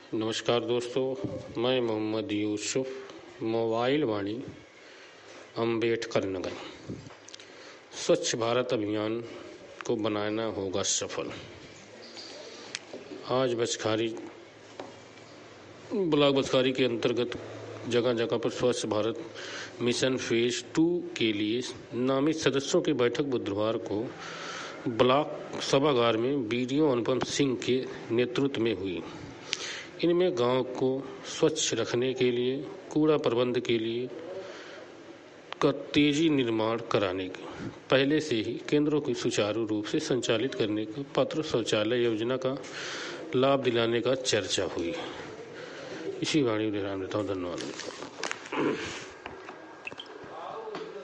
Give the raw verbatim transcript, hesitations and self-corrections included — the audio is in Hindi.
नमस्कार दोस्तों, मैं मोहम्मद यूसुफ, मोबाइल वाणी, अम्बेडकर नगर। स्वच्छ भारत अभियान को बनाना होगा सफल। आज बचखारी ब्लॉक बचखारी के अंतर्गत जगह जगह पर स्वच्छ भारत मिशन फेज टू के लिए नामित सदस्यों की बैठक बुधवार को ब्लॉक सभागार में बीडीओ अनुपम सिंह के नेतृत्व में हुई। इनमें गांव को स्वच्छ रखने के लिए, कूड़ा प्रबंध के लिए का तेजी निर्माण कराने के पहले से ही केंद्रों की सुचारू रूप से संचालित करने का पात्र शौचालय योजना का लाभ दिलाने का चर्चा हुई। इसी वाणी में धन्यवाद।